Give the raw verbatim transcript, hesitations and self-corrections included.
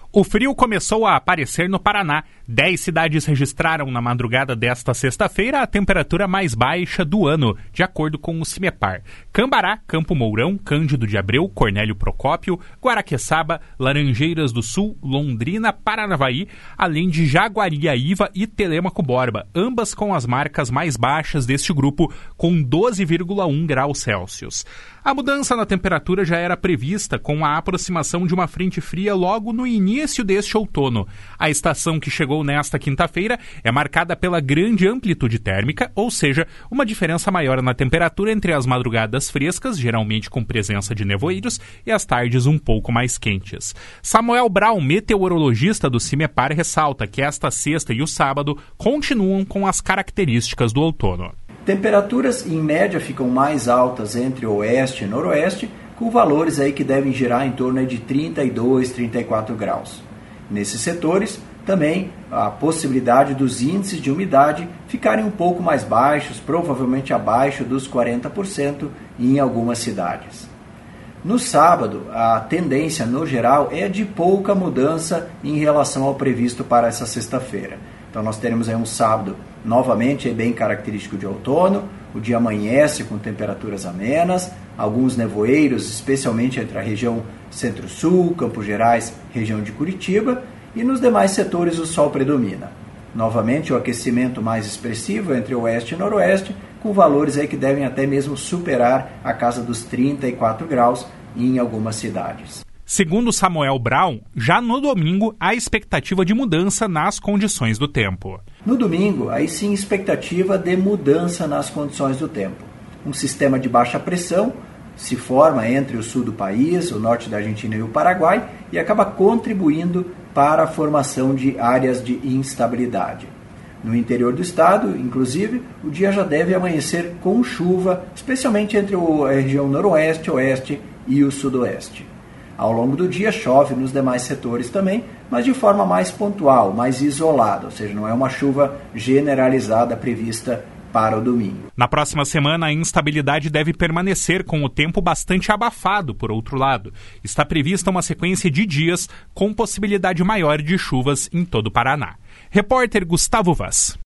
O frio começou a aparecer no Paraná. Dez cidades registraram na madrugada desta sexta-feira a temperatura mais baixa do ano, de acordo com o CIMEPAR. Cambará, Campo Mourão, Cândido de Abreu, Cornélio Procópio, Guaraqueçaba, Laranjeiras do Sul, Londrina, Paranavaí, além de Jaguariaíva e Telêmaco Borba, ambas com as marcas mais baixas deste grupo, com doze vírgula um graus Celsius. A mudança na temperatura já era prevista com a aproximação de uma frente fria logo no início deste outono. A estação que chegou nesta quinta-feira é marcada pela grande amplitude térmica, ou seja, uma diferença maior na temperatura entre as madrugadas frescas, geralmente com presença de nevoeiros, e as tardes um pouco mais quentes. Samuel Braun, meteorologista do CIMEPAR, ressalta que esta sexta e o sábado continuam com as características do outono. Temperaturas em média ficam mais altas entre oeste e noroeste, com valores aí que devem girar em torno de trinta e dois, trinta e quatro graus. Nesses setores, também a possibilidade dos índices de umidade ficarem um pouco mais baixos, provavelmente abaixo dos quarenta por cento em algumas cidades. No sábado, a tendência no geral é de pouca mudança em relação ao previsto para essa sexta-feira. Então nós teremos aí um sábado novamente é bem característico de outono, o dia amanhece com temperaturas amenas, alguns nevoeiros, especialmente entre a região centro-sul, Campos Gerais, região de Curitiba, e nos demais setores o sol predomina. Novamente o aquecimento mais expressivo entre oeste e noroeste, com valores aí que devem até mesmo superar a casa dos trinta e quatro graus em algumas cidades. Segundo Samuel Braun, já no domingo há expectativa de mudança nas condições do tempo. No domingo, aí sim expectativa de mudança nas condições do tempo. Um sistema de baixa pressão se forma entre o sul do país, o norte da Argentina e o Paraguai e acaba contribuindo para a formação de áreas de instabilidade. No interior do estado, inclusive, o dia já deve amanhecer com chuva, especialmente entre a região noroeste, oeste e o sudoeste. Ao longo do dia chove nos demais setores também, mas de forma mais pontual, mais isolada, ou seja, não é uma chuva generalizada prevista para o domingo. Na próxima semana, a instabilidade deve permanecer com o tempo bastante abafado, por outro lado. Está prevista uma sequência de dias com possibilidade maior de chuvas em todo o Paraná. Repórter Gustavo Vaz.